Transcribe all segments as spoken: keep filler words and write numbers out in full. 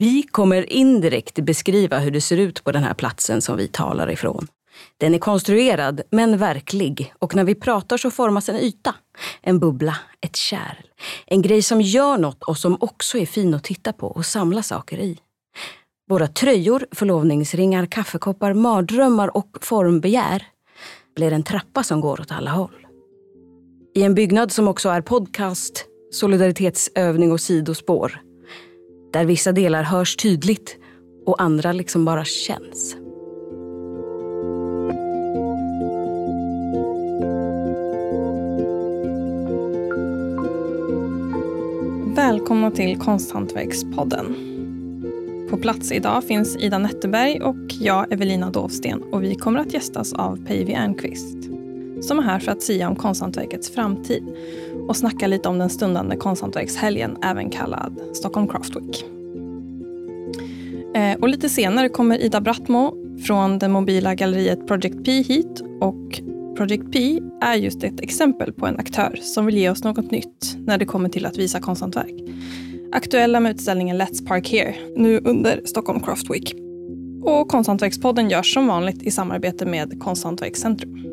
Vi kommer indirekt beskriva hur det ser ut på den här platsen som vi talar ifrån. Den är konstruerad men verklig, och när vi pratar så formas en yta, en bubbla, ett kärl. En grej som gör något och som också är fin att titta på och samla saker i. Våra tröjor, förlovningsringar, kaffekoppar, mardrömmar och formbegär blir en trappa som går åt alla håll. I en byggnad som också är podcast, solidaritetsövning och sidospår. Där vissa delar hörs tydligt och andra liksom bara känns. Välkomna till Konsthantverkspodden. På plats idag finns Ida Netterberg och jag, Evelina Dovsten, och vi kommer att gästas av Päivi Ernqvist, som är här för att sia om konsthantverkets framtid och snacka lite om den stundande konsthantverkshelgen, även kallad Stockholm Craft Week. Eh, och lite senare kommer Ida Brattmo från det mobila galleriet Project P hit, och Project P är just ett exempel på en aktör som vill ge oss något nytt när det kommer till att visa konsthantverk. Aktuella med utställningen Let's Park Here, nu under Stockholm Craft Week. Och Konsthantverkspodden görs som vanligt i samarbete med Konsthantverkscentrum.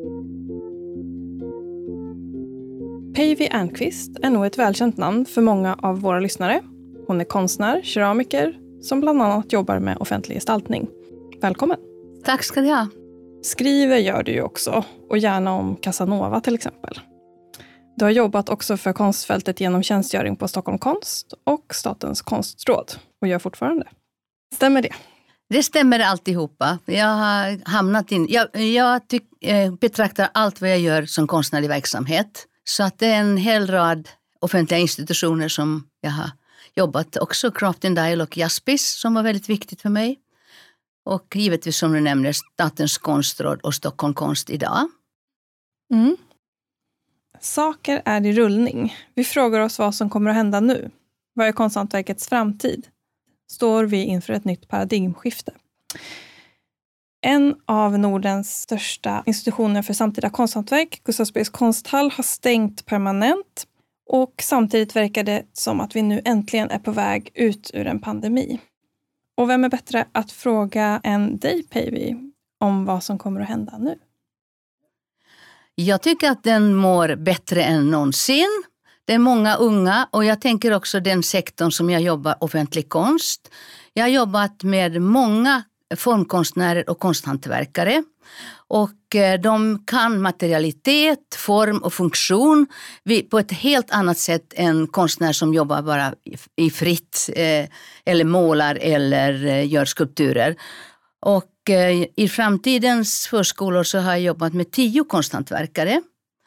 Päivi Ernqvist är nog ett välkänt namn för många av våra lyssnare. Hon är konstnär, keramiker, som bland annat jobbar med offentlig gestaltning. Välkommen! Tack ska du ha! Skriver gör du ju också, och gärna om Casanova till exempel. Du har jobbat också för konstfältet genom tjänstgöring på Stockholm Konst och Statens konstråd, och gör fortfarande. Stämmer det? Det stämmer alltihopa. Jag har hamnat in... Jag, jag tyck, eh, betraktar allt vad jag gör som konstnärlig verksamhet. Så att det är en hel rad offentliga institutioner som jag har jobbat. Också Craft and Dial och Jaspis som var väldigt viktigt för mig. Och givetvis som du nämner Statens konstråd och Stockholm Konst idag. Mm. Saker är i rullning. Vi frågar oss vad som kommer att hända nu. Vad är konsthantverkets framtid? Står vi inför ett nytt paradigmskifte? En av Nordens största institutioner för samtida konsthantverk, Gustavsbergs konsthall, har stängt permanent. Och samtidigt verkar det som att vi nu äntligen är på väg ut ur en pandemi. Och vem är bättre att fråga än dig, Päivi, om vad som kommer att hända nu? Jag tycker att den mår bättre än någonsin. Det är många unga, och jag tänker också den sektorn som jag jobbar, offentlig konst. Jag har jobbat med många formkonstnärer och konsthantverkare. Och de kan materialitet, form och funktion på ett helt annat sätt än konstnärer som jobbar bara i fritt eller målar eller gör skulpturer. Och i framtidens förskolor så har jag jobbat med tio konsthantverkare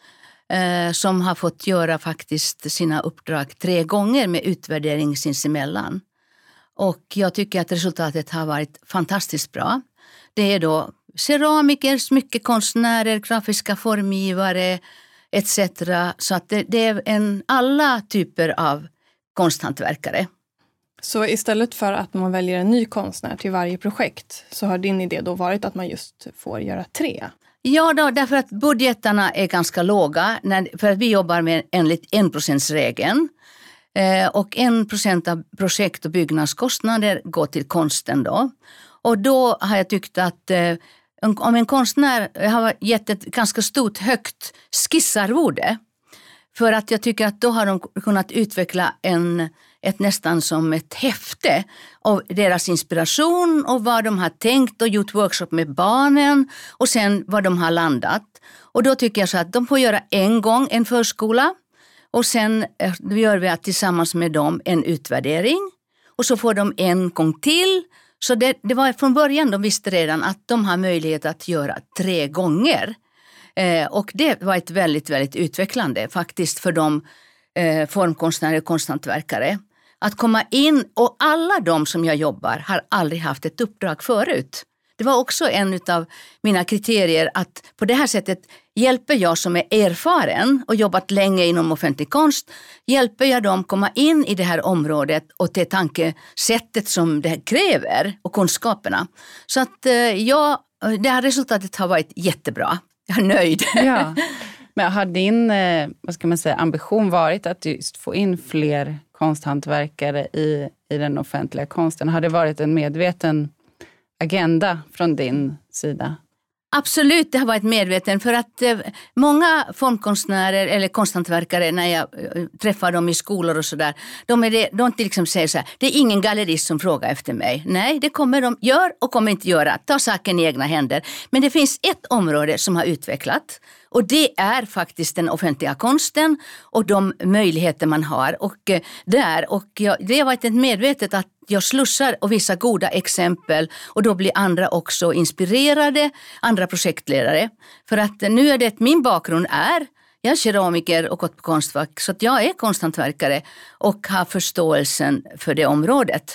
som har fått göra faktiskt sina uppdrag tre gånger med utvärdering sinsemellan. Och jag tycker att resultatet har varit fantastiskt bra. Det är då keramiker, smyckekonstnärer, grafiska formgivare et cetera. Så att det, det är en, alla typer av konsthantverkare. Så istället för att man väljer en ny konstnär till varje projekt så har din idé då varit att man just får göra tre? Ja, då, därför att budgetarna är ganska låga. När, för att vi jobbar med enligt en procentsregeln. Eh, och en procent av projekt- och byggnadskostnader går till konsten då. Och då har jag tyckt att eh, om en konstnär har gett ett ganska stort högt skissarvode. För att jag tycker att då har de kunnat utveckla en, ett nästan som ett häfte av deras inspiration och vad de har tänkt och gjort workshop med barnen och sen vad de har landat. Och då tycker jag så att de får göra en gång en förskola och sen gör vi tillsammans med dem en utvärdering och så får de en gång till. Så det, det var från början de visste redan att de har möjlighet att göra tre gånger. Eh, och det var ett väldigt, väldigt utvecklande faktiskt för de eh, formkonstnärer och konsthantverkare. Att komma in, och alla de som jag jobbar har aldrig haft ett uppdrag förut. Det var också en av mina kriterier att på det här sättet hjälper jag som är erfaren och jobbat länge inom offentlig konst, hjälper jag dem komma in i det här området och till tankesättet som det kräver och kunskaperna. Så att eh, ja, det här resultatet har varit jättebra. Jag är nöjd. Ja. Men har din eh, vad ska man säga, ambition varit att just få in fler konsthantverkare i, i den offentliga konsten? Har det varit en medveten agenda från din sida? Absolut, det har varit medveten för att eh, många formkonstnärer eller konsthantverkare när jag eh, träffar dem i skolor och sådär, de, är det, de till exempel säger så här, det är ingen gallerist som frågar efter mig. Nej, det kommer de gör och kommer inte göra. Ta saken i egna händer. Men det finns ett område som har utvecklat och det är faktiskt den offentliga konsten och de möjligheter man har. Och eh, där, och jag, det har varit ett medvetet att jag slussar och visar goda exempel och då blir andra också inspirerade, andra projektledare. För att nu är det min bakgrund är, jag är keramiker och gått på Konstfack så att jag är konsthantverkare och har förståelsen för det området.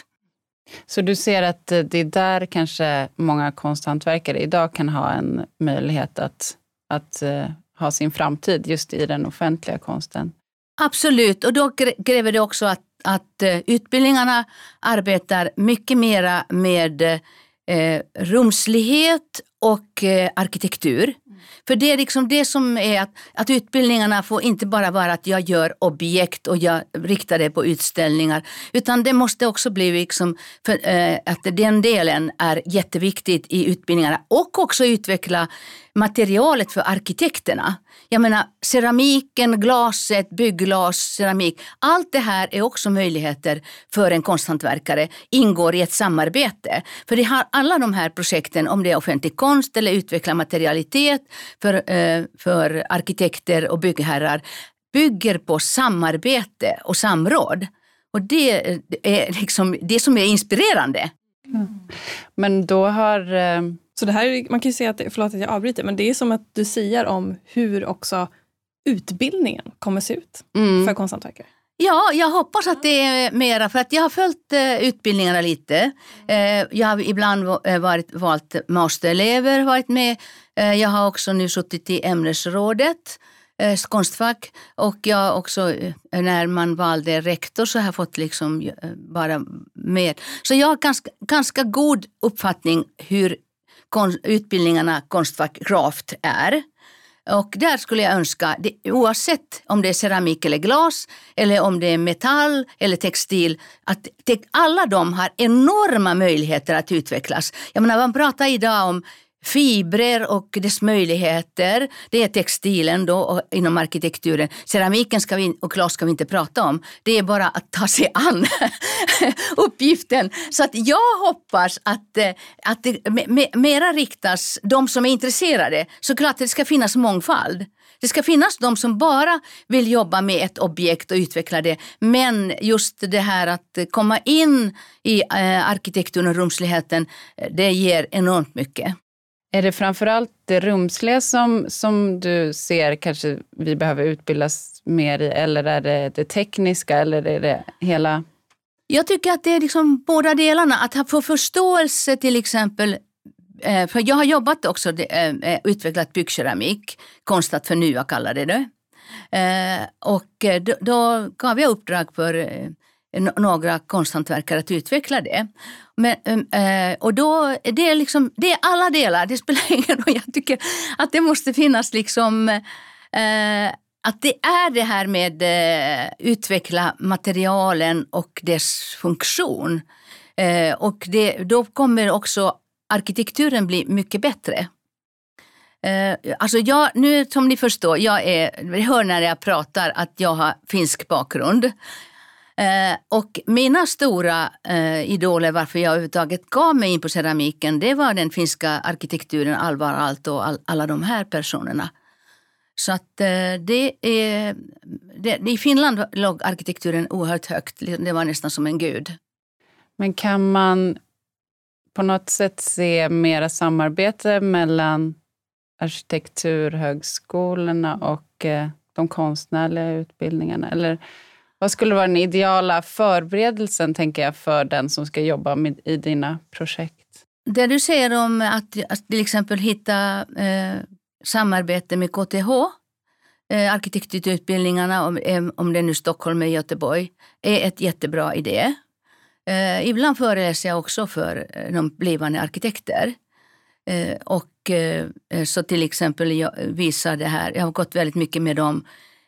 Så du ser att det är där kanske många konsthantverkare idag kan ha en möjlighet att, att uh, ha sin framtid just i den offentliga konsten? Absolut, och då kräver det också att att utbildningarna arbetar mycket mera med eh, rumslighet och eh, arkitektur. Mm. För det är liksom det som är att, att utbildningarna får inte bara vara att jag gör objekt och jag riktar det på utställningar. Utan det måste också bli liksom för, eh, att den delen är jätteviktigt i utbildningarna. Och också utveckla materialet för arkitekterna. Jag menar keramiken, glaset, byggglas, keramik. Allt det här är också möjligheter för en konsthantverkare. Ingår i ett samarbete. För det har alla de här projekten, om det är offentlig konst eller utveckla materialitet för, eh, för arkitekter och byggherrar, bygger på samarbete och samråd. Och det är liksom det som är inspirerande. Mm. Men då har... Eh... Så det här, man kan ju säga att, förlåt att jag avbryter, men det är som att du säger om hur också utbildningen kommer se ut mm. för konsthantverkare. Ja, jag hoppas att det är mera, för att jag har följt eh, utbildningarna lite. Eh, jag har ibland varit, valt masterelever, varit med. Eh, jag har också nu suttit i ämnesrådet, eh, Konstfack. Och jag också, eh, när man valde rektor så har jag fått liksom eh, bara med. Så jag har ganska, ganska god uppfattning hur kon- utbildningarna Konstfack Craft är. Och där skulle jag önska, det, oavsett om det är keramik eller glas eller om det är metall eller textil, att te, alla de har enorma möjligheter att utvecklas. Jag menar, man pratar idag om fibrer och dess möjligheter. Det är textilen då och inom arkitekturen. Keramiken ska vi, och glas ska vi inte prata om. Det är bara att ta sig an uppgiften. Så att jag hoppas att, att det mera riktas de som är intresserade. Såklart att det ska finnas mångfald. Det ska finnas de som bara vill jobba med ett objekt och utveckla det. Men just det här att komma in i arkitekturen och rumsligheten, det ger enormt mycket. Är det framförallt det rumsliga som, som du ser kanske vi behöver utbildas mer i, eller är det det tekniska, eller är det hela? Jag tycker att det är liksom båda delarna. Att få förståelse till exempel, för jag har jobbat också, utvecklat byggkeramik, konst att förnya kallar det det. Och då, då gav jag uppdrag för några konsthantverkare att utveckla det. Men, och då det är liksom, det är alla delar, det spelar ingen roll. Jag tycker att det måste finnas liksom, att det är det här med utveckla materialen och dess funktion. Och det, då kommer också arkitekturen bli mycket bättre. Alltså jag, nu som ni förstår, jag är, jag hör när jag pratar att jag har finsk bakgrund. Eh, och mina stora eh, idoler varför jag överhuvudtaget gav mig in på keramiken, det var den finska arkitekturen, Alvar Aalto och all, alla de här personerna. Så att eh, det är, det, i Finland låg arkitekturen oerhört högt, det var nästan som en gud. Men kan man på något sätt se mera samarbete mellan arkitekturhögskolorna och eh, de konstnärliga utbildningarna, eller vad skulle vara den ideala förberedelsen, tänker jag, för den som ska jobba med, i dina projekt? Det du säger om att, att till exempel hitta eh, samarbete med K T H, eh, arkitekturutbildningarna, om, om det är nu Stockholm eller Göteborg, är ett jättebra idé. Eh, ibland föreläser jag också för de blivande arkitekter. Eh, och eh, så till exempel jag visar det här, jag har gått väldigt mycket med dem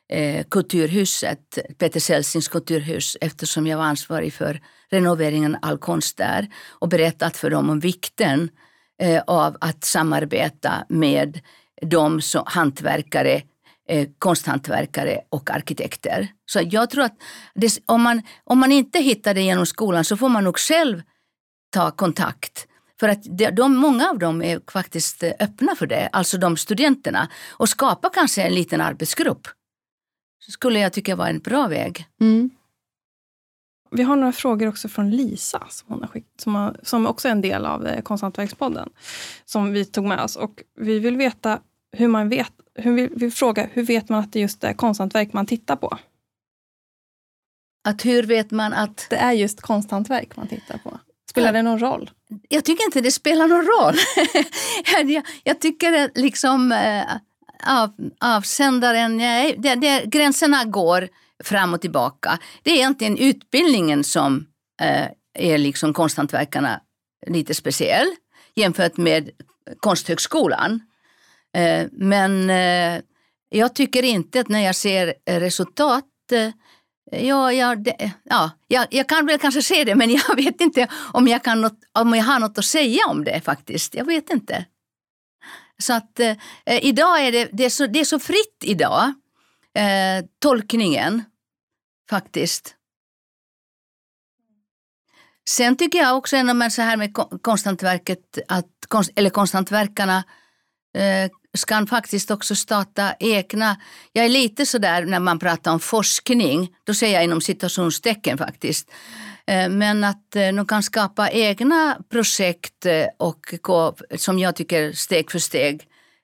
eh, kulturhuset, Peter Celsings kulturhus, eftersom jag var ansvarig för renoveringen av all konst där och berättat för dem om vikten eh, av att samarbeta med de som hantverkare, eh, konsthantverkare och arkitekter. Så jag tror att det, om, man, om man inte hittar det genom skolan så får man nog själv ta kontakt. För att de, de, många av dem är faktiskt öppna för det, alltså de studenterna. Och skapa kanske en liten arbetsgrupp. Så skulle jag tycka var en bra väg. Mm. Vi har några frågor också från Lisa som, hon har skickat, som, har, som också är en del av eh, Konsthantverkspodden. Som vi tog med oss. Och vi vill veta hur man vet, hur vi vill fråga, hur vet man att det just är konsthantverk man tittar på? Att hur vet man att... Det är just konsthantverk man tittar på. Spelar det någon roll? Jag tycker inte det spelar någon roll. jag, jag tycker att liksom äh, av, avsändaren, nej, det, det, gränserna går fram och tillbaka. Det är egentligen utbildningen som äh, är liksom konsthantverkarna lite speciell jämfört med Konsthögskolan. Äh, men äh, jag tycker inte att när jag ser resultat äh, Ja, ja, det, ja jag, jag kan väl kanske se det, men jag vet inte om jag, kan något, om jag har något att säga om det faktiskt. Jag vet inte. Så att eh, idag är det, det, är så, det är så fritt idag, eh, tolkningen faktiskt. Sen tycker jag också ändå så här med konsthantverket, att konst, eller konsthantverkarna eh, ska faktiskt också starta egna. Jag är lite sådär när man pratar om forskning, då säger jag inom citationstecken faktiskt. Men att de kan skapa egna projekt och gå, som jag tycker steg för steg.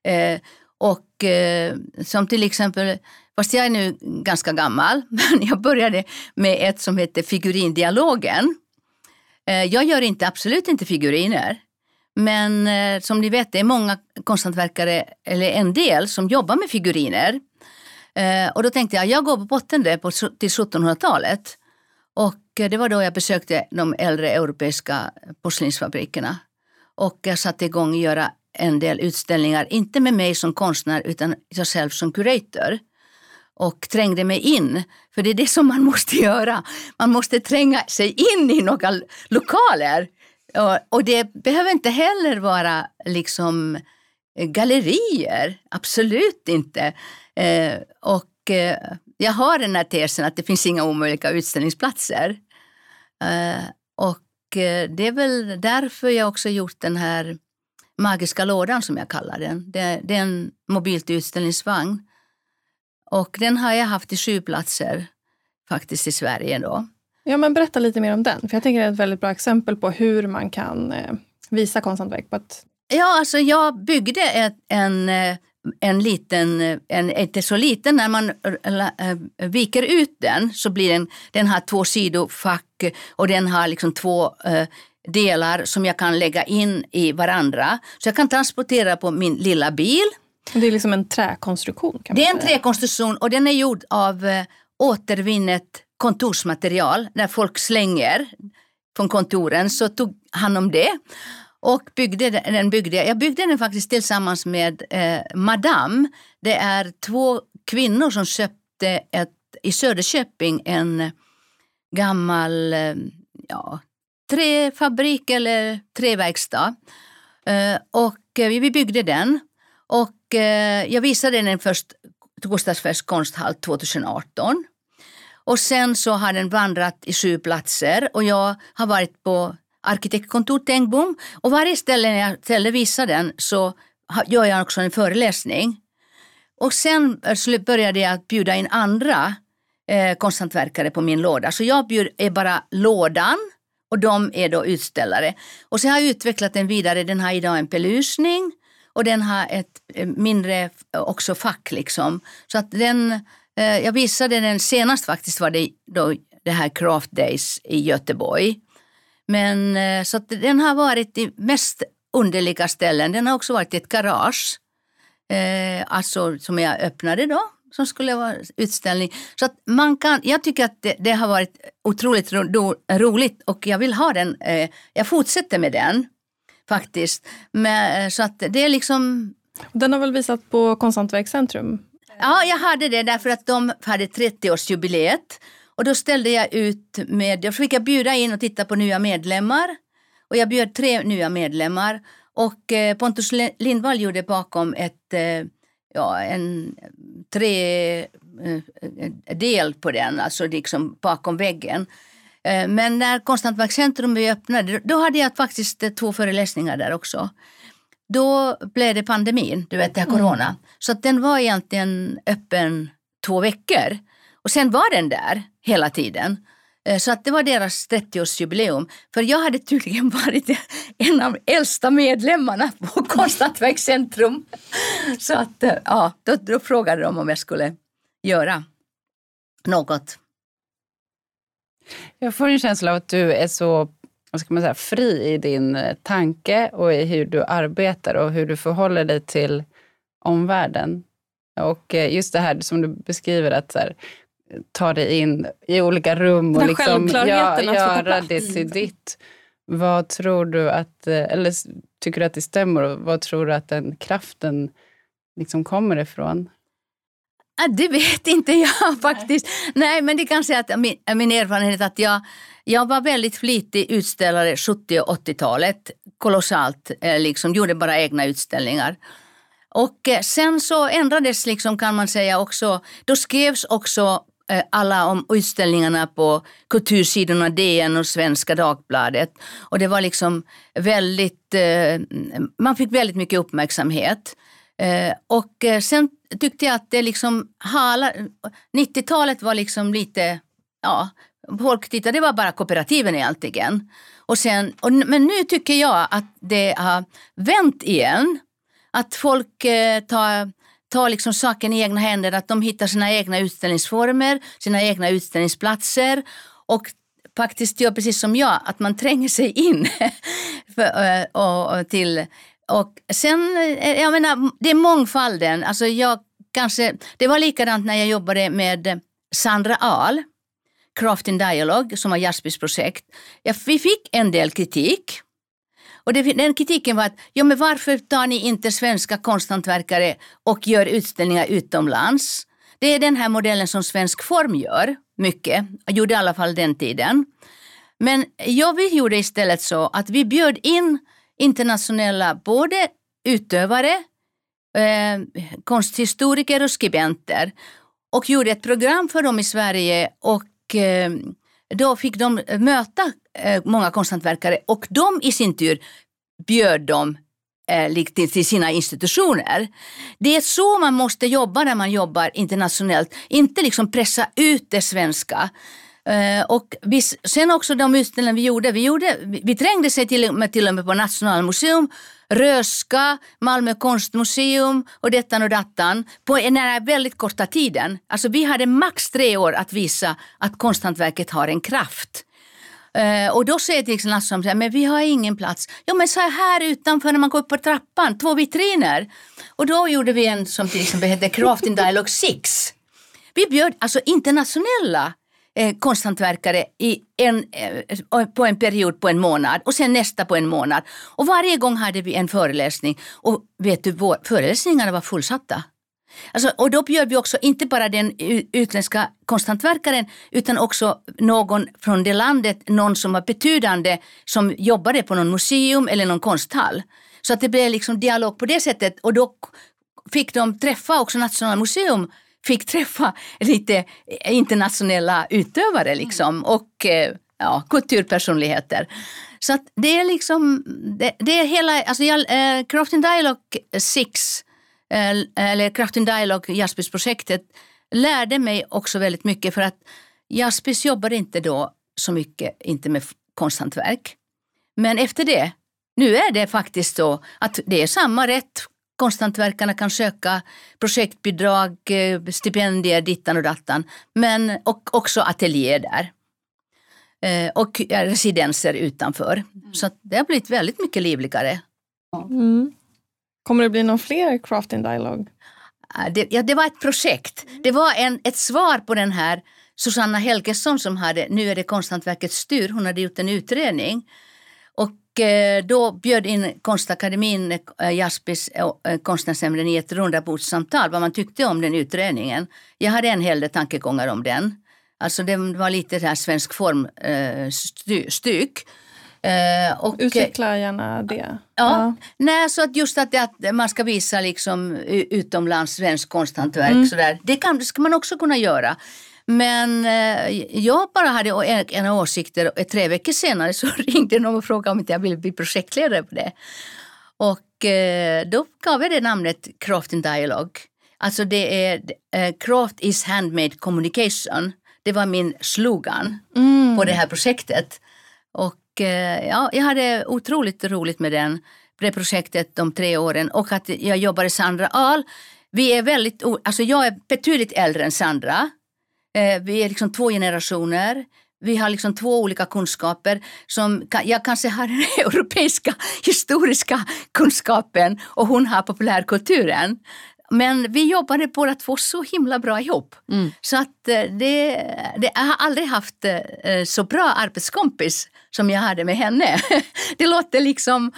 Och som till exempel, fast jag är nu ganska gammal, men jag började med ett som heter figurindialogen. Jag gör inte, absolut inte figuriner. Men eh, som ni vet, det är många konsthantverkare, eller en del, som jobbar med figuriner. Eh, och då tänkte jag, jag går på botten där på, till sjuttonhundratalet. Och eh, det var då jag besökte de äldre europeiska porslinsfabrikerna. Och jag satte igång att göra en del utställningar, inte med mig som konstnär utan jag själv som kurator. Och trängde mig in, för det är det som man måste göra. Man måste tränga sig in i några lokaler. Och det behöver inte heller vara liksom gallerier, absolut inte. Eh, och eh, jag har den här tesen att det finns inga omöjliga utställningsplatser. Eh, och eh, det är väl därför jag också gjort den här magiska lådan som jag kallar den. Det, det är en mobilt utställningsvagn. Och den har jag haft i sju platser faktiskt i Sverige då. Ja, men berätta lite mer om den. För jag tänker det är ett väldigt bra exempel på hur man kan eh, visa konsthantverk på ett... Ja, alltså jag byggde ett, en, en liten, en, inte så liten, när man äh, viker ut den så blir den, den har två sidofack och den har liksom två äh, delar som jag kan lägga in i varandra. Så jag kan transportera på min lilla bil. Det är liksom en träkonstruktion kan man Det är en säga. träkonstruktion och den är gjord av äh, återvinnet kontorsmaterial. När folk slänger från kontoren så tog han om det. Och byggde den byggde jag. Jag byggde den faktiskt tillsammans med eh, Madame. Det är två kvinnor som köpte ett, i Söderköping en gammal eh, ja, träfabrik eller träverkstad. Eh, och eh, vi byggde den. Och eh, jag visade den först till Gustavsbergs konsthall tjugoarton. Och sen så har den vandrat i sju platser och jag har varit på arkitektkontor Tengbom. Och varje ställe när jag ställe visar den så gör jag också en föreläsning. Och sen började jag att bjuda in andra eh, konsthantverkare på min låda. Så jag bjuder är bara lådan och de är då utställare. Och så har jag utvecklat den vidare. Den har idag en belysning och den har ett mindre också fack liksom. Så att den... Jag visade den senast faktiskt var det då det här Craft Days i Göteborg. Men så att den har varit i mest underliga ställen. Den har också varit i ett garage. Eh, alltså som jag öppnade då. Som skulle vara utställning. Så att man kan, jag tycker att det, det har varit otroligt ro, roligt. Och jag vill ha den. Eh, jag fortsätter med den faktiskt. Men, så att det är liksom... Den har väl visat på Konsthantverkscentrum? Ja, jag hade det därför att de hade trettioårsjubileet. Och då ställde jag ut med, då fick jag bjuda in och titta på nya medlemmar. Och jag bjöd tre nya medlemmar. Och eh, Pontus Lindvall gjorde bakom ett, eh, ja, en tre eh, del på den, alltså liksom bakom väggen. Eh, men när Konsthantverkscentrum öppnade, då hade jag faktiskt eh, två föreläsningar där också. Då blev det pandemin, du vet det här corona. Mm. Så att den var egentligen öppen två veckor. Och sen var den där hela tiden. Så att det var deras trettioårsjubileum. För jag hade tydligen varit en av de äldsta medlemmarna på Konsthantverkscentrum. Så att ja, då, då frågade de om jag skulle göra något. Jag får en känsla av att du är så, vad ska man säga, fri i din tanke och i hur du arbetar och hur du förhåller dig till omvärlden. Och just det här som du beskriver, att så här, ta dig in i olika rum och liksom ja, göra det till ditt. Vad tror du att, eller tycker du att det stämmer, och vad tror du att den kraften liksom kommer ifrån? Det vet inte jag faktiskt. Nej, Nej men det kan säga att min, min erfarenhet att jag, jag var väldigt flitig utställare sjuttio- och åttiotalet. Kolossalt, liksom gjorde bara egna utställningar. Och sen så ändrades liksom, kan man säga också, då skrevs också alla om utställningarna på kultursidorna D N och Svenska Dagbladet. Och det var liksom väldigt, man fick väldigt mycket uppmärksamhet. Och sen tyckte jag att det liksom, nittiotalet var liksom lite, ja, folk tittade, det var bara kooperativen egentligen. Och sen, och, men nu tycker jag att det har vänt igen. Att folk eh, tar, tar liksom saken i egna händer, att de hittar sina egna utställningsformer, sina egna utställningsplatser och faktiskt gör precis som jag, att man tränger sig in för, och, och till. Och sen, jag menar, det är mångfalden. Alltså jag kanske, det var likadant när jag jobbade med Sandra Ahl, Craft in Dialogue, som var Jaspis projekt. Ja, vi fick en del kritik. Och det, den kritiken var att, ja men varför tar ni inte svenska konsthantverkare och gör utställningar utomlands? Det är den här modellen som Svensk Form gör mycket. Jag gjorde i alla fall den tiden. Men jag vi gjorde istället så att vi bjöd in internationella både utövare, eh, konsthistoriker och skribenter. Och gjorde ett program för dem i Sverige och eh, då fick de möta eh, många konsthantverkare och de i sin tur bjöd dem eh, till, till sina institutioner. Det är så man måste jobba när man jobbar internationellt. Inte liksom pressa ut det svenska. Eh, och vi, sen också de utställningar vi gjorde. Vi, gjorde, vi, vi trängde sig till, med, till och med på Nationalmuseum, Röska, Malmö konstmuseum och dettan och dattan på den här väldigt korta tiden. Alltså vi hade max tre år att visa att konsthantverket har en kraft. Uh, och då säger till exempel som säger, men vi har ingen plats. Ja men så här utanför när man går upp på trappan, två vitriner. Och då gjorde vi en som till exempel heter Craft in Dialogue sex. Vi bjöd alltså internationella eh, konsthantverkare i en, eh, på en period på en månad och sen nästa på en månad. Och varje gång hade vi en föreläsning och vet du, vår, föreläsningarna var fullsatta. Alltså, och då bjöd vi också inte bara den utländska konsthantverkaren utan också någon från det landet, någon som var betydande som jobbade på någon museum eller någon konsthall. Så att det blev liksom dialog på det sättet och då fick de träffa också Nationalmuseum, fick träffa lite internationella utövare liksom och ja, kulturpersonligheter. Så att det är liksom, det, det är hela, alltså jag, äh, Craft in Dialogue sex eller Craft in Dialogue, Jaspis projektet, lärde mig också väldigt mycket för att Jaspis jobbade inte då så mycket, inte med konsthantverk. Men efter det, nu är det faktiskt så att det är samma rätt. Konsthantverkarna kan söka projektbidrag, stipendier, dittan och dattan, men och också ateljéer där. Och residenser utanför. Mm. Så det har blivit väldigt mycket livligare. Mm. Kommer det bli någon fler Craft in Dialogue? Det, ja, det var ett projekt. Det var en, ett svar på den här Susanna Helgesson som hade, nu är det Konsthantverkets styr, hon hade gjort en utredning. Och eh, då bjöd in Konstakademin, eh, Jaspis eh, konstnärsämnen i ett rundabordssamtal vad man tyckte om den utredningen. Jag hade en hel del tankegångar om den. Alltså det var lite det här svensk form eh, sty- styck. Eh, och, Utveckla gärna det. Ja, ja. Nej, så att just att, att man ska visa liksom utomlands svensk konsthantverk Mm. sådär. Det, kan, det ska man också kunna göra. Men eh, jag bara hade en, en åsikter och tre veckor senare så ringde någon och frågade om inte jag ville bli projektledare på det. Och eh, då gav jag det namnet Craft in Dialogue. Alltså det är eh, Craft is handmade communication. Det var min slogan Mm. på det här projektet. Och eh, ja, jag hade otroligt roligt med den, det projektet de tre åren. Och att jag jobbar i Sandra Ahl. Vi är väldigt, alltså jag är betydligt äldre än Sandra. Eh, vi är liksom två generationer. Vi har liksom två olika kunskaper. Som, jag kanske har den europeiska historiska kunskapen och hon har populärkulturen. Men vi jobbade båda två så himla bra ihop. Mm. Så att det, det, jag har aldrig haft så bra arbetskompis som jag hade med henne. Det låter liksom,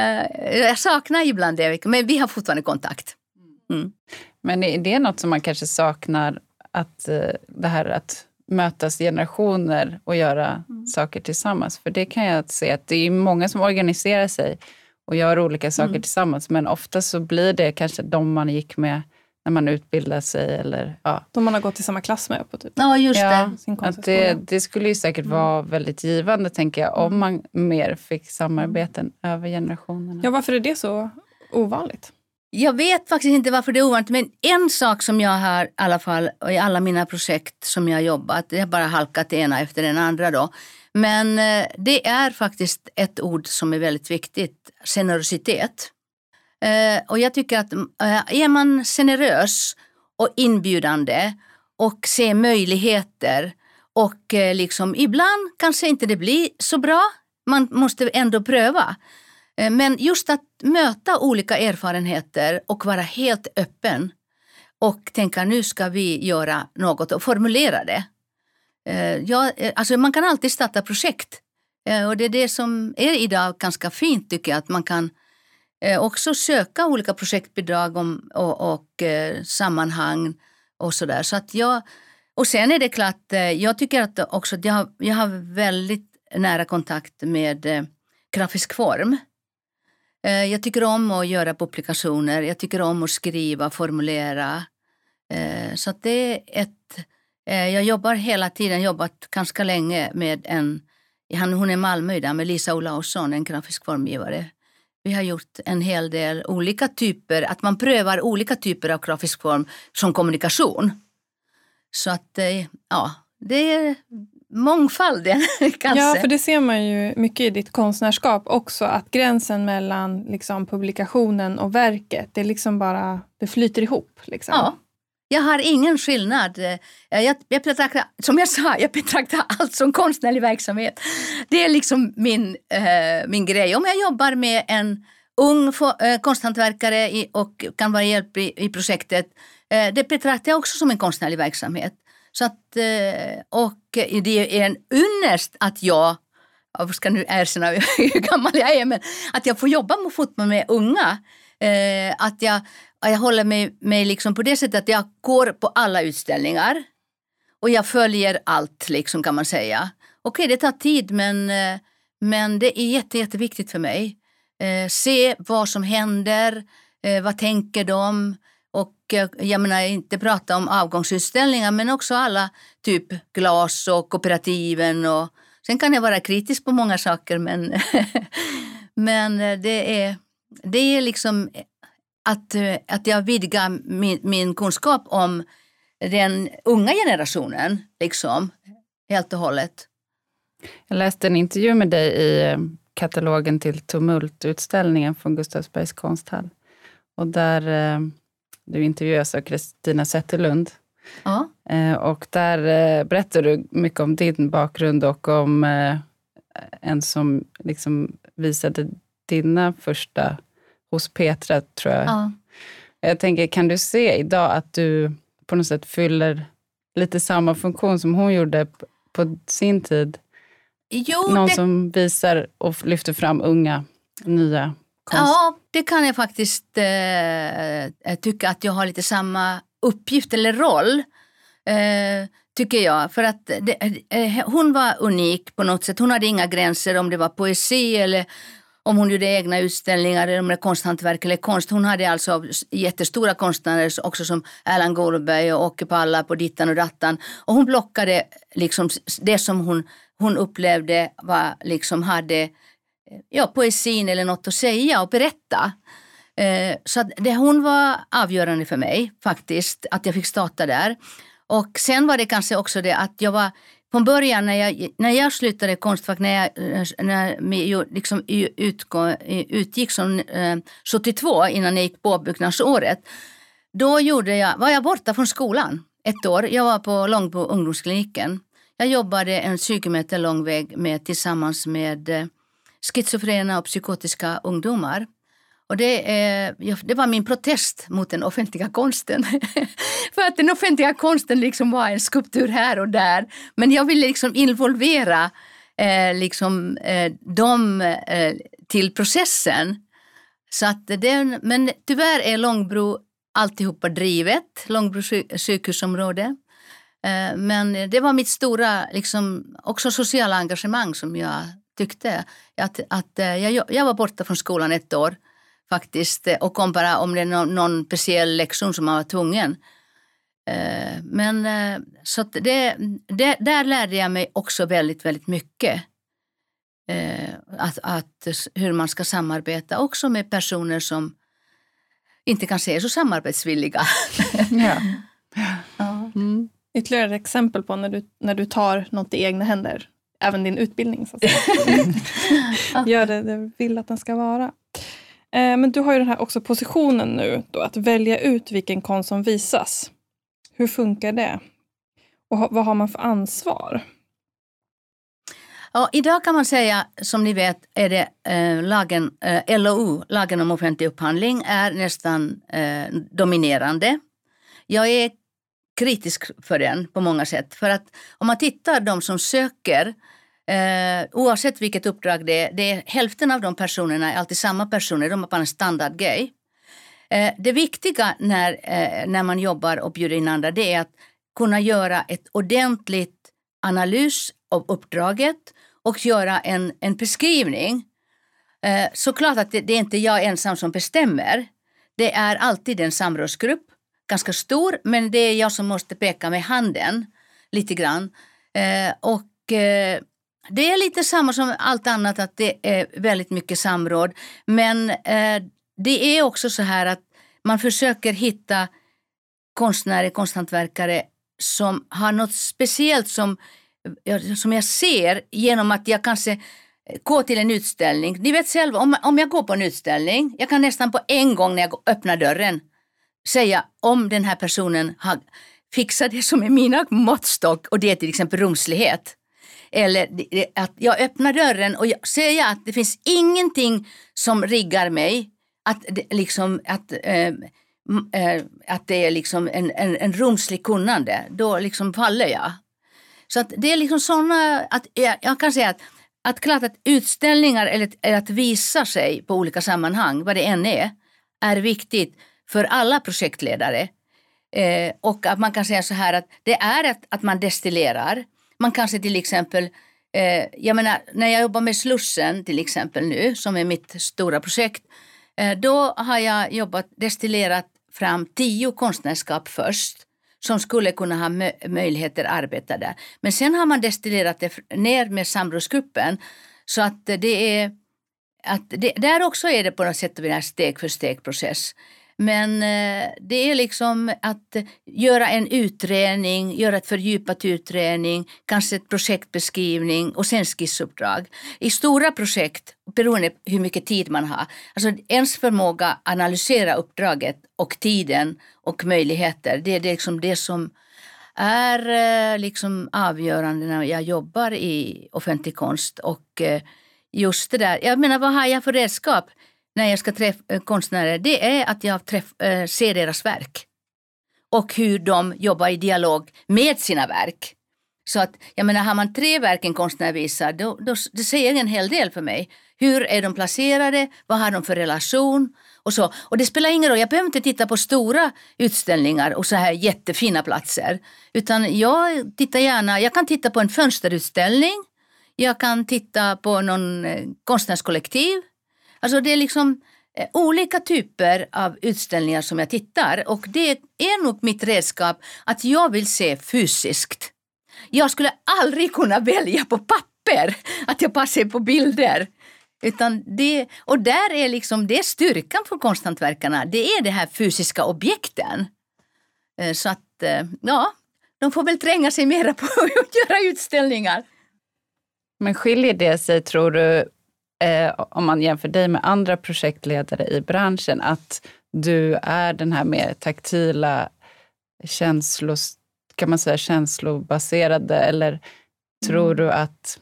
jag saknar ibland det, men vi har fortfarande kontakt. Mm. Men är det något som man kanske saknar, att det här att mötas generationer och göra mm. saker tillsammans? För det kan jag se att det är många som organiserar sig och gör olika saker mm. tillsammans. Men ofta så blir det kanske de man gick med när man utbildar sig. Eller, ja. De man har gått i samma klass med på typ. Ja, just ja, det. Att det. Det skulle ju säkert mm. vara väldigt givande, tänker jag, om man mer fick samarbeten mm. över generationerna. Ja, varför är det så ovanligt? Jag vet faktiskt inte varför det är ovanligt, men en sak som jag har i alla fall i alla mina projekt som jag har jobbat, det har bara halkat det ena efter den andra då. Men det är faktiskt ett ord som är väldigt viktigt, generositet. Och jag tycker att är man generös och inbjudande och ser möjligheter och liksom ibland kanske inte det blir så bra, man måste ändå pröva. Men just att möta olika erfarenheter och vara helt öppen och tänka nu ska vi göra något och formulera det. Ja, alltså man kan alltid starta projekt och det är det som är idag ganska fint, tycker jag, att man kan också söka olika projektbidrag om, och, och eh, sammanhang och sådär. Så att jag, och sen är det klart, eh, jag tycker att också att jag, har, jag har väldigt nära kontakt med eh, grafisk form. Eh, jag tycker om att göra publikationer, jag tycker om att skriva, formulera. Eh, så att det är ett, eh, jag jobbar hela tiden, jobbat ganska länge med en, hon är Malmö där, med Lisa Olausson, en grafisk formgivare. Vi har gjort en hel del olika typer, att man prövar olika typer av grafisk form som kommunikation. Så att, ja, det är mångfalden kanske. Ja, för det ser man ju mycket i ditt konstnärskap också, att gränsen mellan liksom publikationen och verket, det är liksom bara, det flyter ihop liksom. Ja. Jag har ingen skillnad. Jag, jag betraktar, som jag sa, jag betraktar allt som konstnärlig verksamhet. Det är liksom min, eh, min grej. Om jag jobbar med en ung for, eh, konsthantverkare i, och kan vara hjälp i, i projektet, eh, det betraktar jag också som en konstnärlig verksamhet. Så att, eh, och det är en unnest att jag, jag ska nu erkänna hur gammal jag är, men att jag får jobba med fotboll med unga. Eh, att jag, jag håller mig, mig liksom på det sättet att jag går på alla utställningar och jag följer allt liksom, kan man säga. Okej, det tar tid, men, men det är jätte, jätteviktigt för mig. Eh, se vad som händer, eh, vad tänker de, och eh, jag menar inte prata om avgångsutställningar, men också alla typ glas och kooperativen, och sen kan jag vara kritisk på många saker, men, men det är Det är liksom att, att jag vidgar min, min kunskap om den unga generationen, liksom, helt och hållet. Jag läste en intervju med dig i katalogen till Tumult-utställningen från Gustavsbergs konsthall. Och där eh, du intervjuas av Kristina Zetterlund. Ja. Eh, och där eh, berättar du mycket om din bakgrund och om eh, en som liksom visade dina första hos Petra, tror jag. Ja. Jag tänker, kan du se idag att du på något sätt fyller lite samma funktion som hon gjorde på sin tid? Jo, Någon det... som visar och lyfter fram unga, nya konst. Ja, det kan jag faktiskt eh, tycka att jag har lite samma uppgift eller roll. Eh, tycker jag. För att det, eh, hon var unik på något sätt. Hon hade inga gränser om det var poesi eller om hon gjorde egna utställningar eller om det var konsthantverk eller konst. Hon hade alltså jättestora konstnärer också som Erland Goldberg och Åke Palla på dittan och dattan. Och hon blockade liksom det som hon, hon upplevde var liksom hade ja, poesin eller något att säga och berätta. Eh, så att det, hon var avgörande för mig faktiskt att jag fick starta där. Och sen var det kanske också det att jag var på början när jag, när jag slutade Konstfack, när jag, när jag liksom utgå, utgick som eh, sjuttiotvå innan jag gick på byggnadsåret, då gjorde jag, var jag borta från skolan ett år. Jag var på Långbo ungdomskliniken. Jag jobbade en tjugo meter lång väg med, tillsammans med eh, schizofrena och psykotiska ungdomar. Och det, eh, det var min protest mot den offentliga konsten. För att den offentliga konsten liksom var en skulptur här och där. Men jag ville liksom involvera eh, liksom, eh, dem eh, till processen. Så att den, men tyvärr är Långbro alltihopa drivet. Långbro sjukhusområde. Eh, men det var mitt stora liksom, också sociala engagemang som jag tyckte. Att, att eh, jag, jag var borta från skolan ett år. Faktiskt, och kom bara om det är någon, någon speciell lektion som man var tvungen. Eh, men eh, så att det, det, där lärde jag mig också väldigt, väldigt mycket. Eh, att, att, hur man ska samarbeta också med personer som inte kan se så samarbetsvilliga. Ja. Ja. Mm. Ytterligare ett exempel på när du, när du tar något i egna händer. Även din utbildning. Så att säga. Gör det du vill att den ska vara. Men du har ju den här också positionen nu då, att välja ut vilken konst som visas. Hur funkar det? Och vad har man för ansvar? Ja, idag kan man säga, som ni vet, är det eh, lagen, eh, L O U, lagen om offentlig upphandling, är nästan eh, dominerande. Jag är kritisk för den på många sätt. För att om man tittar de som söker, Uh, oavsett vilket uppdrag det är, det är hälften av de personerna är alltid samma personer, de är bara en standardgrej. Uh, det viktiga när, uh, när man jobbar och bjuder in andra, det är att kunna göra ett ordentligt analys av uppdraget och göra en, en beskrivning. Uh, såklart att det, det är inte jag ensam som bestämmer. Det är alltid en samrådsgrupp, ganska stor, men det är jag som måste peka med handen lite grann. Uh, och uh, Det är lite samma som allt annat, att det är väldigt mycket samråd. Men eh, det är också så här att man försöker hitta konstnärer, konsthantverkare som har något speciellt som, som jag ser genom att jag kanske går till en utställning. Ni vet själva, om, om jag går på en utställning, jag kan nästan på en gång när jag öppnar dörren säga om den här personen har fixat det som är mina måttstock, och det är till exempel rumslighet. Eller att jag öppnar dörren och jag säger att det finns ingenting som riggar mig. Att det, liksom, att, äh, äh, att det är liksom en, en, en rumslig kunnande. Då liksom faller jag. Så att det är liksom sådana, att jag, jag kan säga att, att klart att utställningar eller, eller att visa sig på olika sammanhang, vad det än är, är viktigt för alla projektledare. Eh, och att man kan säga så här att det är att, att man destillerar. Man kanske till exempel, eh, jag menar, när jag jobbar med Slussen till exempel nu, som är mitt stora projekt, eh, då har jag jobbat, destillerat fram tio konstnärskap först, som skulle kunna ha mö- möjligheter att arbeta där. Men sen har man destillerat det ner med samrådsgruppen, så att det är, att det, där också är det på något sätt en steg för steg process. Men eh, det är liksom att göra en utredning, göra ett fördjupat utredning, kanske ett projektbeskrivning och sen skissuppdrag. I stora projekt, beroende på hur mycket tid man har, alltså ens förmåga att analysera uppdraget och tiden och möjligheter, det är det, liksom det som är eh, liksom avgörande när jag jobbar i offentlig konst. Och eh, just det där, jag menar, vad har jag för redskap när jag ska träffa konstnärer? Det är att jag träff, äh, ser deras verk och hur de jobbar i dialog med sina verk. Så att, jag menar, har man tre verk en konstnär visar, då, då, det säger en hel del för mig. Hur är de placerade? Vad har de för relation? Och, så. Och det spelar ingen roll, jag behöver inte titta på stora utställningar och så här jättefina platser. Utan jag tittar gärna, jag kan titta på en fönsterutställning. Jag kan titta på någon eh, konstnärskollektiv. Alltså det är liksom eh, olika typer av utställningar som jag tittar. Och det är nog mitt redskap att jag vill se fysiskt. Jag skulle aldrig kunna välja på papper att jag bara ser på bilder. Utan det, och där är liksom, det är styrkan för konsthantverkarna. Det är det här fysiska objekten. Så att, ja, de får väl tränga sig mera på att göra utställningar. Men skiljer det sig, tror du, eh, om man jämför dig med andra projektledare i branschen, att du är den här mer taktila, känslos, kan man säga känslobaserade, eller tror du att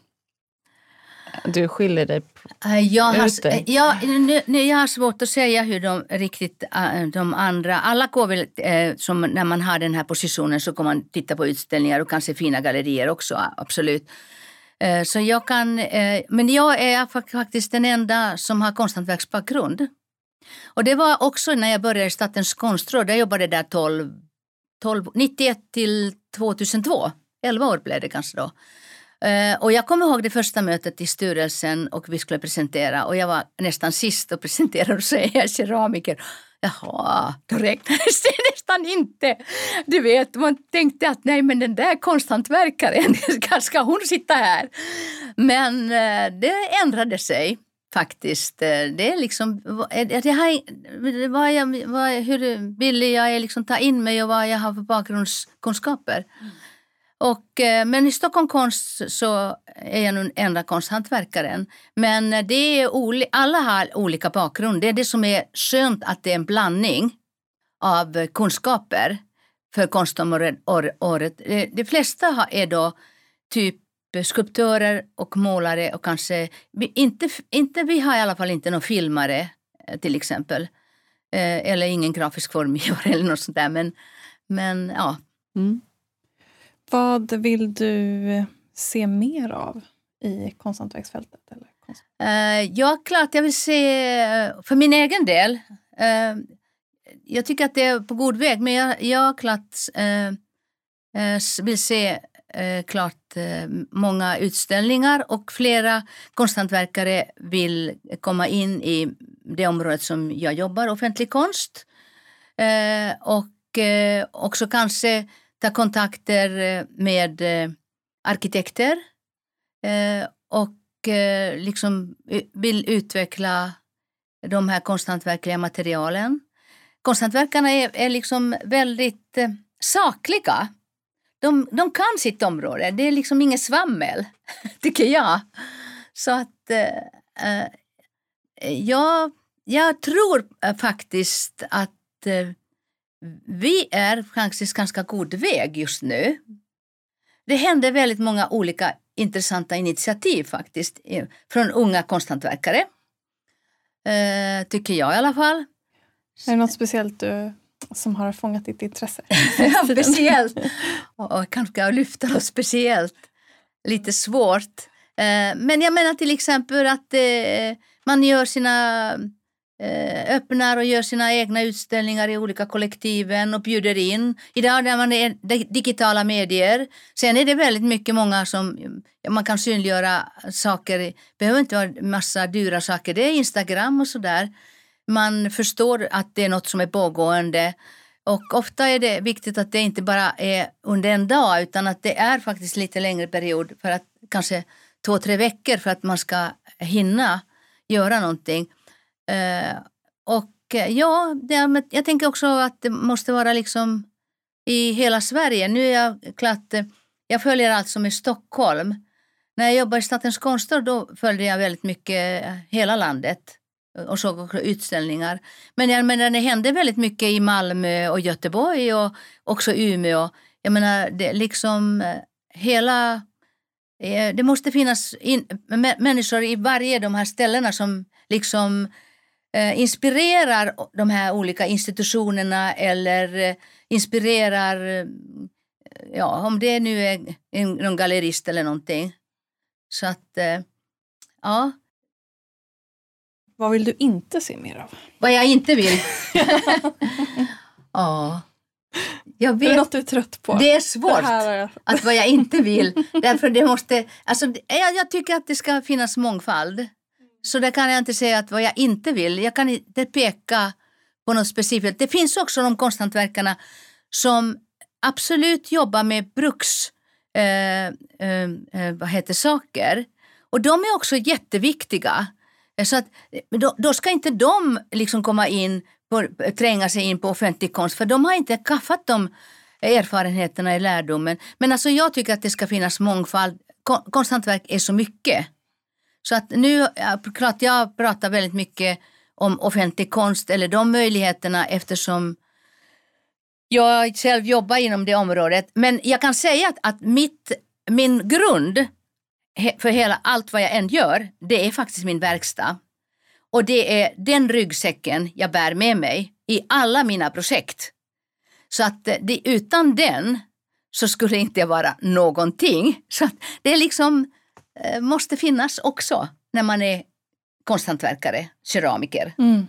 du skiljer dig på, jag har, ut dig? Jag, nu, nu, jag har svårt att säga hur de riktigt, de andra, alla går väl, eh, som när man har den här positionen så kan man titta på utställningar och kanske fina gallerier också, absolut. Eh, så jag kan, eh, men jag är faktiskt den enda som har konsthantverksbakgrund. Och det var också när jag började i Statens konstråd, jag jobbade där tolv, tolv, nittioett till tvåtusentvå, elva år blev det kanske då. Uh, och jag kommer ihåg det första mötet i styrelsen och vi skulle presentera och jag var nästan sist att presentera och säga jag är keramiker. Jaha, då räknades det nästan inte. Du vet, man tänkte att nej, men den där konsthantverkaren, ska hon sitta här? Men uh, det ändrade sig faktiskt. Det är liksom, det har, vad jag, vad, hur vill jag är liksom ta in mig och vad jag har för bakgrundskunskaper. Mm. Och, men i Stockholm konst så är jag den enda konsthantverkaren. Men det är oli- alla har olika bakgrund. Det är det som är skönt att det är en blandning av kunskaper för konstområdet. De flesta är då typ skulptörer och målare och kanske, inte, inte, vi har i alla fall inte någon filmare till exempel. Eller ingen grafisk formgivare eller något sånt där. Men, men ja. Mm. Vad vill du se mer av i konsthantverksfältet? Eller konst? Uh, ja, klart jag vill se, för min egen del, uh, jag tycker att det är på god väg, men jag, jag klart uh, uh, vill se uh, klart uh, många utställningar och flera konsthantverkare vill komma in i det området som jag jobbar, offentlig konst. Uh, och uh, också kanske ta kontakter med eh, arkitekter eh, och eh, liksom vill utveckla de här konsthantverkliga materialen. Konsthantverkarna är, är liksom väldigt eh, sakliga. De, de kan sitt område. Det är liksom inget svammel, tycker jag. Så att eh, jag, jag tror faktiskt att eh, vi är faktiskt ganska god väg just nu. Det händer väldigt många olika intressanta initiativ faktiskt från unga konsthantverkare. Eh, tycker jag i alla fall. Är det något speciellt du, som har fångat ditt intresse? Ja, speciellt. Och, och kanske lyfta något speciellt. Lite svårt. Eh, men jag menar till exempel att eh, man gör sina... öppnar och gör sina egna utställningar i olika kollektiven och bjuder in. Idag när man är digitala medier. Sen är det väldigt mycket många som man kan synliggöra saker. Det behöver inte vara massa dyra saker. Det är Instagram och sådär. Man förstår att det är något som är pågående. Och ofta är det viktigt att det inte bara är under en dag utan att det är faktiskt lite längre period. För att kanske två, tre veckor för att man ska hinna göra någonting. Uh, och ja, det, jag tänker också att det måste vara liksom i hela Sverige. Nu är jag klart, jag följer allt som i Stockholm. När jag jobbade i Statens konstråd då följde jag väldigt mycket hela landet och såg också utställningar. Men jag menar, det hände väldigt mycket i Malmö och Göteborg och också Umeå. Jag menar, det liksom hela, det måste finnas in, människor i varje de här ställena som liksom Eh, inspirerar de här olika institutionerna eller eh, inspirerar ja, om det nu är en, någon gallerist eller någonting. Så att, eh, ja. Vad vill du inte se mer av? Vad jag inte vill. Ja. Jag vet. Är det något du är trött på? Det är svårt det här är... att vad jag inte vill. Därför det måste, alltså, jag, jag tycker att det ska finnas mångfald. Så det kan jag inte säga att vad jag inte vill. Jag kan inte peka på något specifikt. Det finns också de konsthantverkarna som absolut jobbar med bruks eh, eh, vad heter saker. Och de är också jätteviktiga. Så att, då, då ska inte de liksom komma in på, tränga sig in på offentlig konst. För de har inte kaffat de erfarenheterna i lärdomen. Men alltså jag tycker att det ska finnas mångfald. Konsthantverk är så mycket. Så att nu, klart jag pratar väldigt mycket om offentlig konst eller de möjligheterna eftersom jag själv jobbar inom det området. Men jag kan säga att, att mitt, min grund för hela allt vad jag än gör, det är faktiskt min verkstad. Och det är den ryggsäcken jag bär med mig i alla mina projekt. Så att det, utan den så skulle det inte vara någonting. Så att det är liksom måste finnas också när man är konsthantverkare, keramiker. Mm.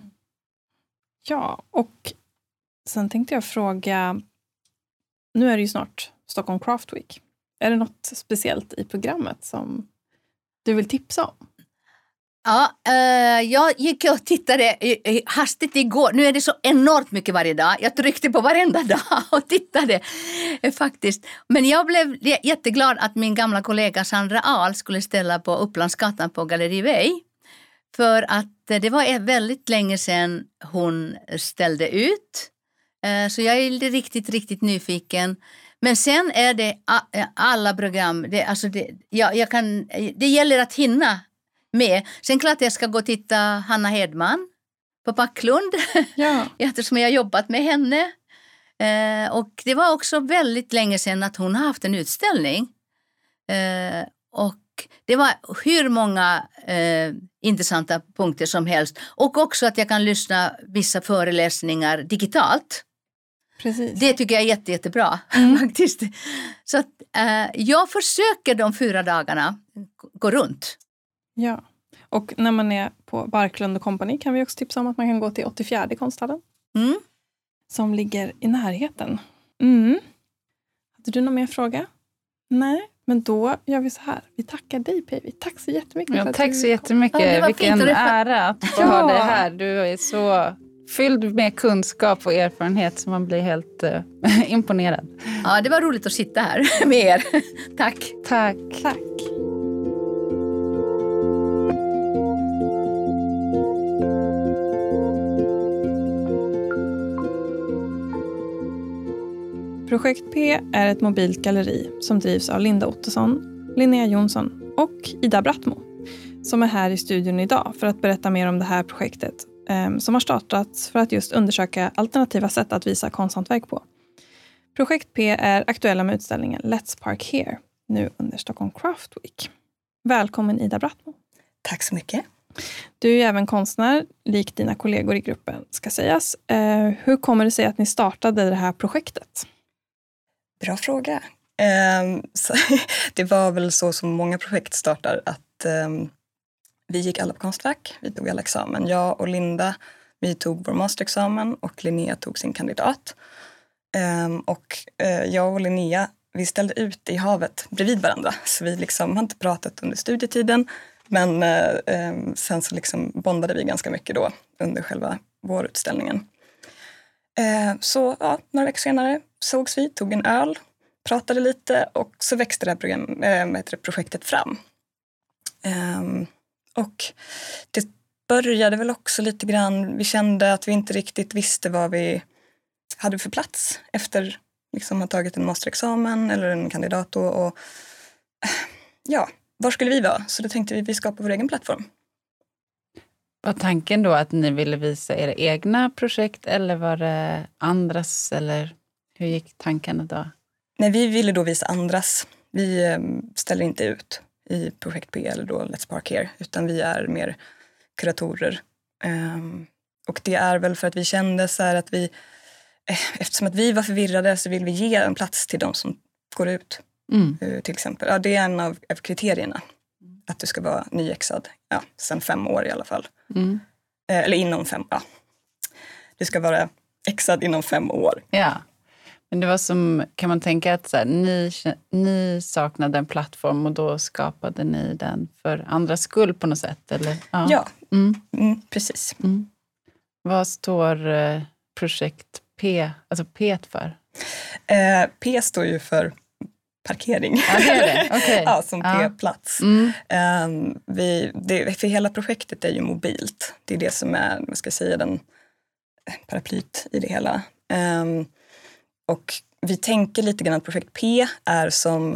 Ja, och sen tänkte jag fråga, nu är det ju snart Stockholm Craft Week. Är det något speciellt i programmet som du vill tipsa om? Ja, eh, jag gick och tittade hastigt igår. Nu är det så enormt mycket varje dag. Jag tryckte på varenda dag och tittade eh, faktiskt. Men jag blev jätteglad att min gamla kollega Sandra Ahl skulle ställa på Upplandsgatan på Galleri Vej. För att eh, det var väldigt länge sedan hon ställde ut. Eh, så jag är riktigt, riktigt nyfiken. Men sen är det alla program. Det, alltså det, jag, jag kan, det gäller att hinna med. Sen klart jag ska gå och titta Hanna Hedman på Backlund. Ja. Eftersom jag har jobbat med henne. Eh, och det var också väldigt länge sedan att hon har haft en utställning. Eh, och det var hur många eh, intressanta punkter som helst. Och också att jag kan lyssna vissa föreläsningar digitalt. Precis. Det tycker jag är jätte, jättebra mm. faktiskt. Så att, eh, jag försöker de fyra dagarna gå runt. Ja, och när man är på Barklund och Company kan vi också tipsa om att man kan gå till åttiofjärde konsthallen. Mm. Som ligger i närheten. Mm. Hade du någon mer fråga? Nej, men då gör vi så här. Vi tackar dig, Päivi. Tack så jättemycket. Ja, för att tack du så jättemycket. Ja, vilken ära att få ja. ha dig här. Du är så fylld med kunskap och erfarenhet som man blir helt uh, imponerad. Ja, det var roligt att sitta här med er. Tack. Tack. Tack. Projekt P är ett mobilt galleri som drivs av Linda Ottosson, Linnea Jonsson och Ida Brattmo som är här i studion idag för att berätta mer om det här projektet eh, som har startats för att just undersöka alternativa sätt att visa konsthantverk på. Projekt P är aktuella med utställningen Let's Park Here nu under Stockholm Craft Week. Välkommen Ida Brattmo. Tack så mycket. Du är även konstnär, likt dina kollegor i gruppen ska sägas. Eh, hur kommer det sig att ni startade det här projektet? Bra fråga. Um, så, det var väl så som många projekt startar att um, vi gick alla på Konstfack, vi tog alla examen. Jag och Linda, vi tog vår masterexamen och Linnea tog sin kandidat. Um, och uh, jag och Linnea, vi ställde ut i havet bredvid varandra. Så vi liksom har inte pratat under studietiden. Men uh, um, sen så liksom bondade vi ganska mycket då under själva vårutställningen. Uh, så ja, några veckor senare sågs vi, tog en öl, pratade lite och så växte det här program, äh, det, projektet fram. Um, och det började väl också lite grann, vi kände att vi inte riktigt visste vad vi hade för plats efter liksom ha tagit en masterexamen eller en kandidat då, och ja, var skulle vi vara? Så då tänkte vi, vi skapar vår egen plattform. Var tanken då att ni ville visa era egna projekt eller var det andras, eller hur gick tankarna då? Nej, vi ville då visa andras. Vi ställer inte ut i Projekt P eller då Let's Park Here, utan vi är mer kuratorer. Och det är väl för att vi kände så här att vi, eftersom att vi var förvirrade så vill vi ge en plats till de som går ut. Mm. Till exempel. Ja, det är en av, av kriterierna. Att du ska vara nyexad. Ja, sen fem år i alla fall. Mm. Eller inom fem. Ja. Du ska vara exad inom fem år. Ja. Men det var som, kan man tänka att så här, ni, ni saknade en plattform och då skapade ni den för andras skull på något sätt? Eller? Ja, Ja. Mm. Mm, precis. Mm. Vad står eh, projekt P, alltså P för? Eh, P står ju för parkering. Ja, det är det. Okay. Ja, som ja. P-plats. Mm. Um, vi, det, för hela projektet är ju mobilt. Det är det som är, vad ska jag säga, den paraplyt i det hela. Um, och vi tänker lite grann att projekt P är som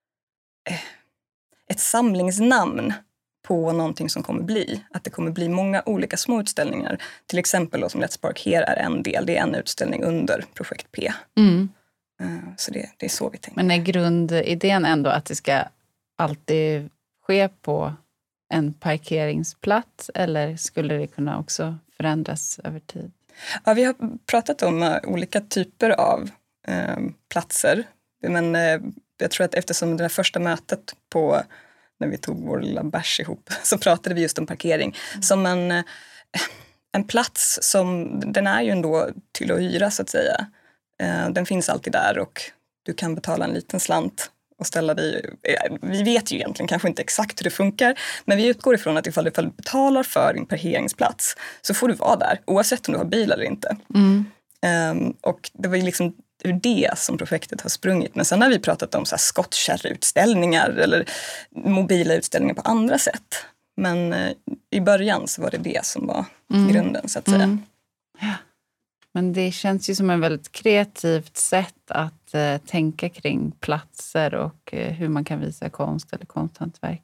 eh, ett samlingsnamn på någonting som kommer bli. Att det kommer bli många olika små utställningar. Till exempel då, som Let's Park Here är en del. Det är en utställning under projekt P. Mm. Uh, så det, det är så vi tänker. Men är grundidén ändå att det ska alltid ske på en parkeringsplats eller skulle det kunna också förändras över tid? Ja, vi har pratat om uh, olika typer av uh, platser. Men uh, jag tror att eftersom det här första mötet på när vi tog vår lilla bärs ihop så pratade vi just om parkering. Mm. Som en, uh, en plats som, den är ju ändå till att hyra så att säga. Uh, den finns alltid där och du kan betala en liten slant och ställa dig. Vi vet ju egentligen kanske inte exakt hur det funkar, men vi utgår ifrån att ifall du betalar för din parkeringsplats så får du vara där oavsett om du har bil eller inte. Mm. Um, och det var ju liksom ur det som projektet har sprungit. Men sen har vi pratat om så här skottkärrutställningar eller mobila utställningar på andra sätt. Men uh, i början så var det det som var mm. grunden så att säga. Mm. Ja. Men det känns ju som en väldigt kreativt sätt att eh, tänka kring platser och eh, hur man kan visa konst eller konsthantverk.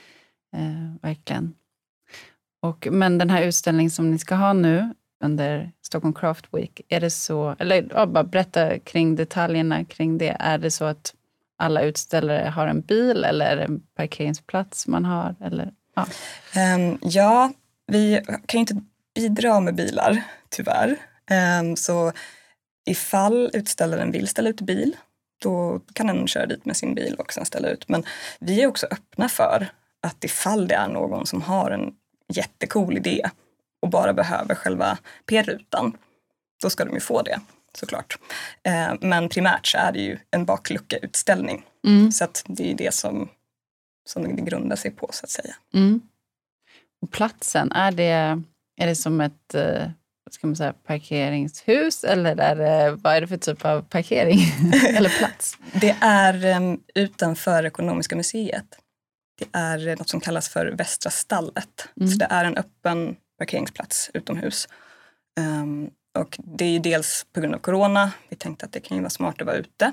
Eh, verkligen. Och, men den här utställningen som ni ska ha nu under Stockholm Craft Week, är det så, eller ja, bara berätta kring detaljerna kring det. Är det så att alla utställare har en bil eller är det en parkeringsplats man har? Eller, ja. Um, ja, vi kan ju inte bidra med bilar, tyvärr. Um, så ifall utställaren vill ställa ut bil, då kan den köra dit med sin bil och sen ställa ut. Men vi är också öppna för att ifall det är någon som har en jättecool idé och bara behöver själva P-rutan, då ska de ju få det, såklart. Uh, men primärt så är det ju en baklucka-utställning. Mm. Så att det är det som, som det grundar sig på, så att säga. Mm. Och platsen, är det, är det som ett... Uh... ska man säga, parkeringshus eller är det, vad är det för typ av parkering eller plats? Det är um, utanför Ekonomiska museet. Det är något som kallas för Västra stallet. Mm. Så det är en öppen parkeringsplats utomhus. Um, och det är ju dels på grund av corona. Vi tänkte att det kan ju vara smart att vara ute.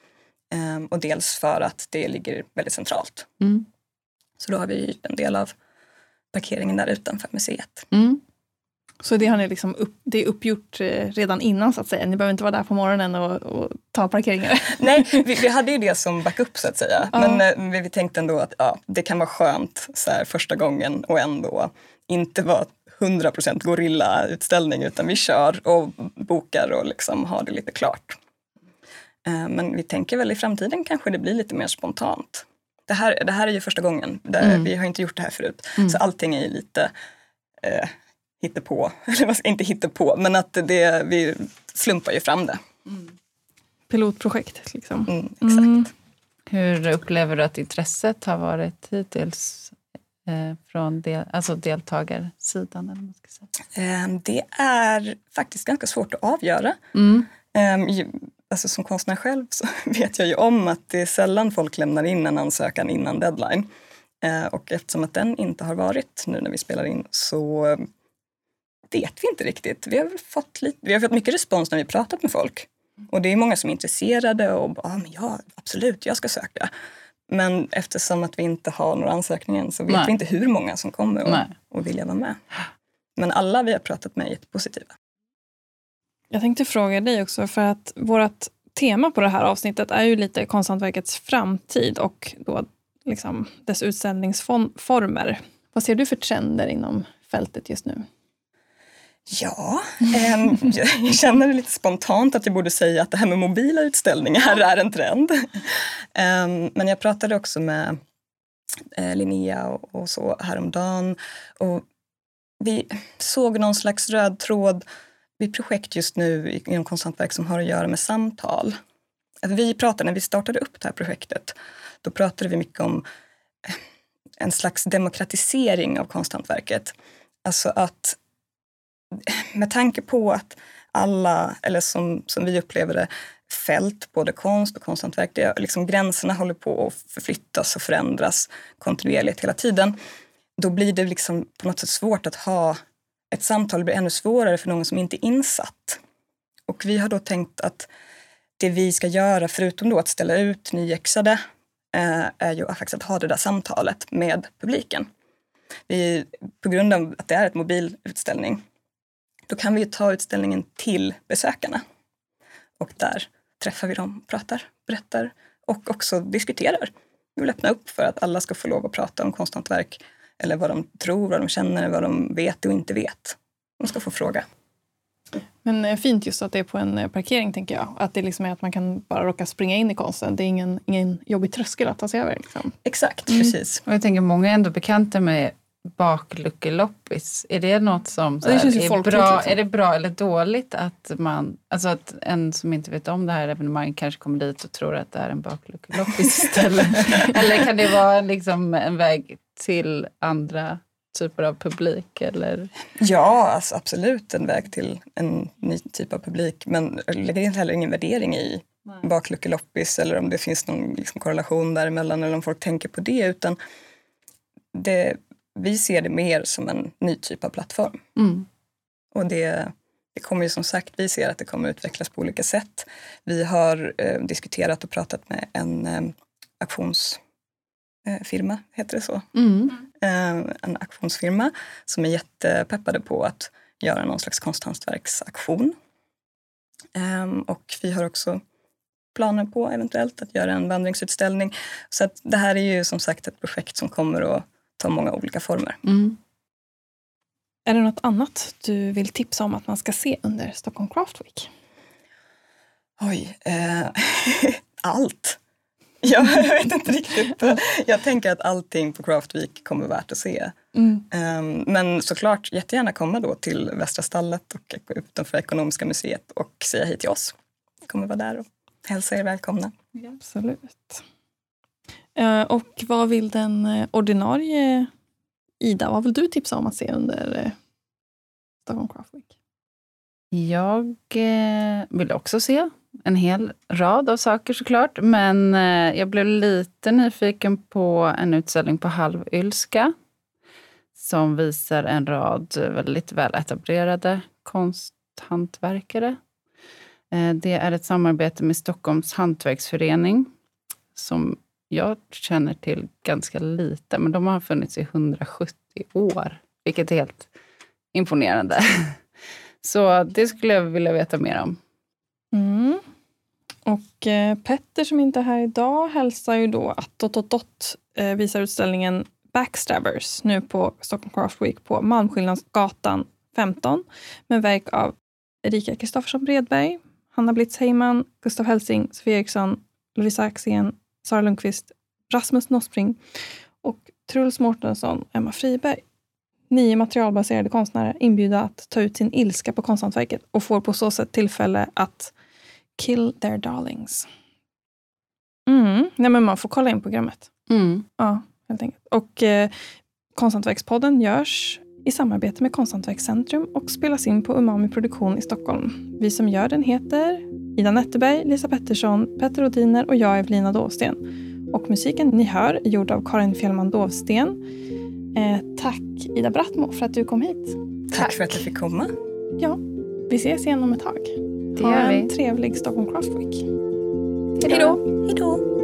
Um, och dels för att det ligger väldigt centralt. Mm. Så då har vi en del av parkeringen där utanför museet. Mm. Så det har ni liksom upp, det är uppgjort redan innan så att säga. Ni behöver inte vara där på morgonen och, och ta parkeringar. Nej, vi, vi hade ju det som backup så att säga. Ja. Men vi, vi tänkte ändå att ja, det kan vara skönt så här, första gången och ändå inte vara hundra procent gorilla-utställning utan vi kör och bokar och liksom har det lite klart. Men vi tänker väl i framtiden kanske det blir lite mer spontant. Det här, det här är ju första gången. Det, mm. Vi har inte gjort det här förut. Mm. Så allting är ju lite... Eh, hittepå, eller inte hittepå, men att det, vi slumpar ju fram det. Mm. Pilotprojekt liksom. Mm, exakt. Mm. Hur upplever du att intresset har varit hittills eh, från del, alltså deltagarsidan? Eller vad man ska säga? Eh, det är faktiskt ganska svårt att avgöra. Mm. Eh, alltså som konstnär själv så vet jag ju om att det är sällan folk lämnar in en ansökan innan deadline. Eh, och eftersom att den inte har varit nu när vi spelar in så vet vi inte riktigt. Vi har fått lite, vi har fått mycket respons när vi pratat med folk. Och det är många som är intresserade och bara, ah, men ja, absolut, jag ska söka. Men eftersom att vi inte har några ansökningar så vet Nej. vi inte hur många som kommer och, och vilja vara med. Men alla vi har pratat med är jättepositiva. Jag tänkte fråga dig också, för att vårt tema på det här avsnittet är ju lite konsthantverkets framtid och då liksom dess utställningsformer. Vad ser du för trender inom fältet just nu? Ja, eh, jag känner lite spontant att jag borde säga att det här med mobila utställningar är en trend. Eh, men jag pratade också med eh, Linnea och, och så häromdagen. Och vi såg någon slags röd tråd vid projekt just nu inom konsthantverk som har att göra med samtal. Vi pratade, när vi startade upp det här projektet, då pratade vi mycket om en slags demokratisering av konsthantverket. Alltså att med tanke på att alla, eller som, som vi upplever det, fält, både konst och konsthantverk, det, liksom gränserna håller på att förflyttas och förändras kontinuerligt hela tiden. Då blir det liksom på något sätt svårt att ha ett samtal, blir ännu svårare för någon som inte är insatt. Och vi har då tänkt att det vi ska göra, förutom då att ställa ut nyexade, eh, är ju faktiskt att ha det där samtalet med publiken. Vi, på grund av att det är ett mobilutställning, då kan vi ju ta utställningen till besökarna. Och där träffar vi dem, pratar, berättar och också diskuterar. Vi vill öppna upp för att alla ska få lov att prata om konsthantverk, eller vad de tror, vad de känner, vad de vet och inte vet. De ska få fråga. Men fint just att det är på en parkering, tänker jag. Att det liksom är att man kan bara råka springa in i konsten. Det är ingen, ingen jobbig tröskel att ta sig över. Liksom. Exakt, mm. precis. Och jag tänker, många är ändå bekanta med bakluckeloppis. Är det något som så här, det är, bra, liksom. Är det bra eller dåligt att man, alltså att en som inte vet om det här evenemanget kanske kommer dit och tror att det är en bakluckeloppis istället? Eller kan det vara liksom en väg till andra typer av publik? Eller? Ja, alltså absolut en väg till en ny typ av publik. Men jag lägger inte heller ingen värdering i bakluckeloppis eller om det finns någon liksom korrelation däremellan eller om folk tänker på det. Utan det, vi ser det mer som en ny typ av plattform. Mm. Och det, det kommer ju som sagt, vi ser att det kommer utvecklas på olika sätt. Vi har eh, diskuterat och pratat med en eh, auktionsfirma, heter det så? Mm. Eh, en auktionsfirma som är jättepeppade på att göra någon slags konsthantverksaktion. Eh, och vi har också planer på eventuellt att göra en vandringsutställning. Så att det här är ju som sagt ett projekt som kommer att ta många olika former. Mm. Är det något annat du vill tipsa om att man ska se under Stockholm Craft Week? Oj, eh, allt. Jag, jag vet inte riktigt. Jag tänker att allting på Craft Week kommer värt att se. Mm. Um, men såklart jättegärna komma då till Västra stallet och utanför Ekonomiska museet och säga hej till oss. Kommer vara där och hälsa er välkomna. Ja, absolut. Uh, och vad vill den ordinarie Ida, vad vill du tipsa om att se under uh, Stockholm Craft Week? Jag eh, vill också se en hel rad av saker såklart. Men eh, jag blev lite nyfiken på en utställning på Halvylska. Som visar en rad väldigt väletablerade konsthantverkare. Eh, det är ett samarbete med Stockholms hantverksförening. Som jag känner till ganska lite. Men de har funnits i hundrasjuttio år. Vilket är helt imponerande. Så det skulle jag vilja veta mer om. Mm. Och eh, Petter som inte är här idag hälsar ju då att Dot Dot Dot eh, visar utställningen Backstabbers nu på Stockholm Craft Week på Malmskillnadsgatan femton med verk av Erika Kristoffersson Bredberg, Hanna Blitz Heyman, Gustav Helsing, Sofia Eriksson, Lovisa Axén, Sara Lundqvist, Rasmus Nospring och Truls Mårtensson, Emma Friberg. Nio materialbaserade konstnärer inbjuda att ta ut sin ilska på konsthantverket och får på så sätt tillfälle att kill their darlings. Mm. Nej, men man får kolla in programmet. Mm. Ja, helt enkelt. Och eh, Konsthantverkspodden görs i samarbete med Konsthantverkscentrum och spelas in på Umami Produktion i Stockholm. Vi som gör den heter Ida Netterberg, Lisa Pettersson, Petter Odiner och jag Evelina Dovsten. Och musiken ni hör är gjord av Karin Fjällman Dovsten. Eh, tack Ida Brattmo för att du kom hit. Tack, tack för att jag fick komma. Ja, vi ses igen om ett tag. Det ha gör vi. en trevlig Stockholm Craft Week. Hej då. Hej då.